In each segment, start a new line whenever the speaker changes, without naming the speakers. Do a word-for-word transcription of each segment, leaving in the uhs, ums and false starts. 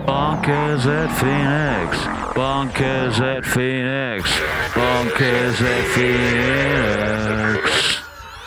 Bonkers at Phoenix. Bonkers at Phoenix. Bonkers at Phoenix.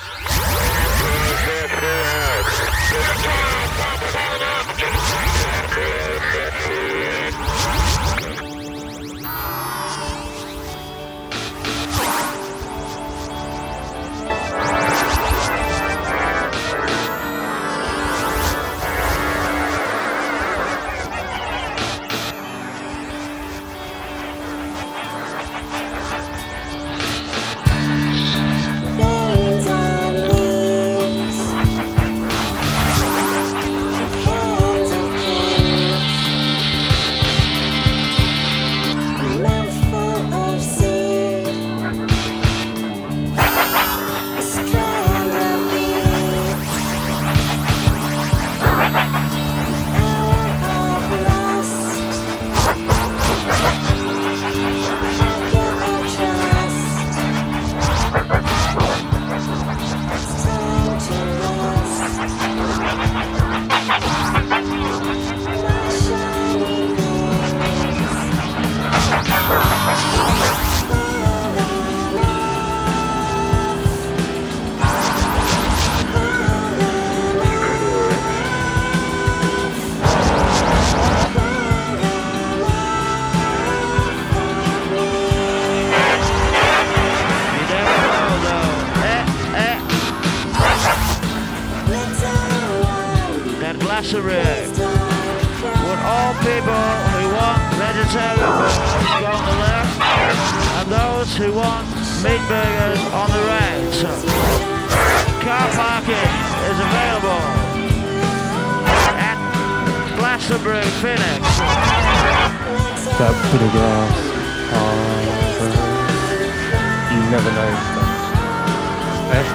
Glassery. Would all people who want vegetarian burgers go on the left, and those who want meat burgers on the right. Car parking is available at Glastonbury, Phoenix.
That bit of grass. Oh, you never know. Eh?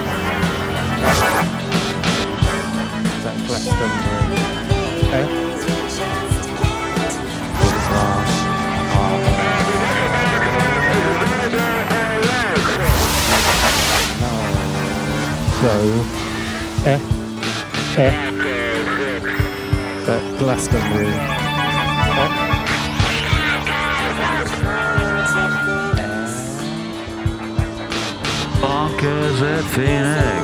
That Glastonbury. Eh? Bit of grass. Oh. No. So, eh? Eh? That Glastonbury. Eh?
Bonkers at Phoenix.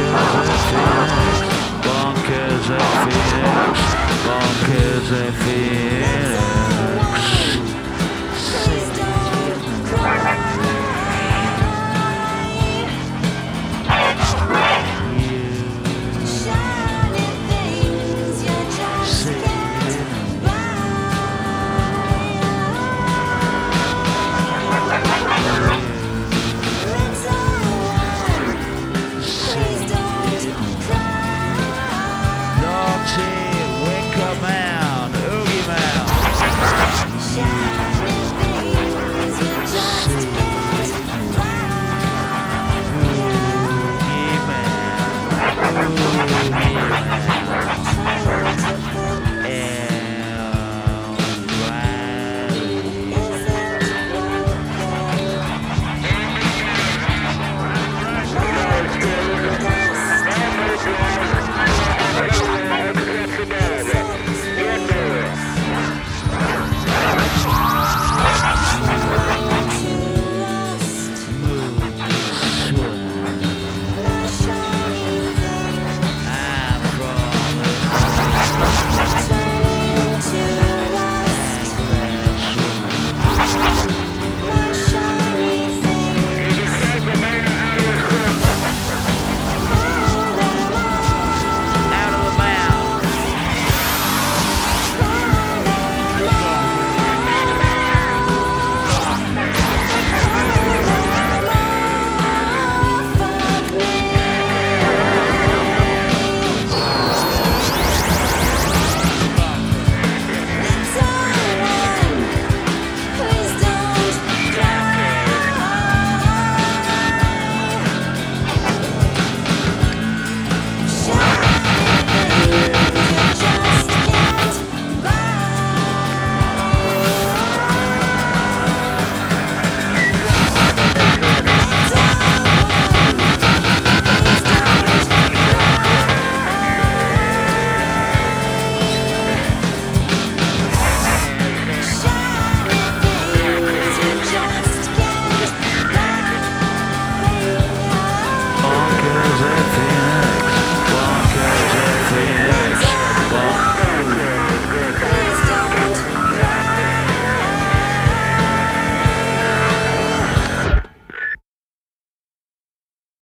Bonkers at Phoenix.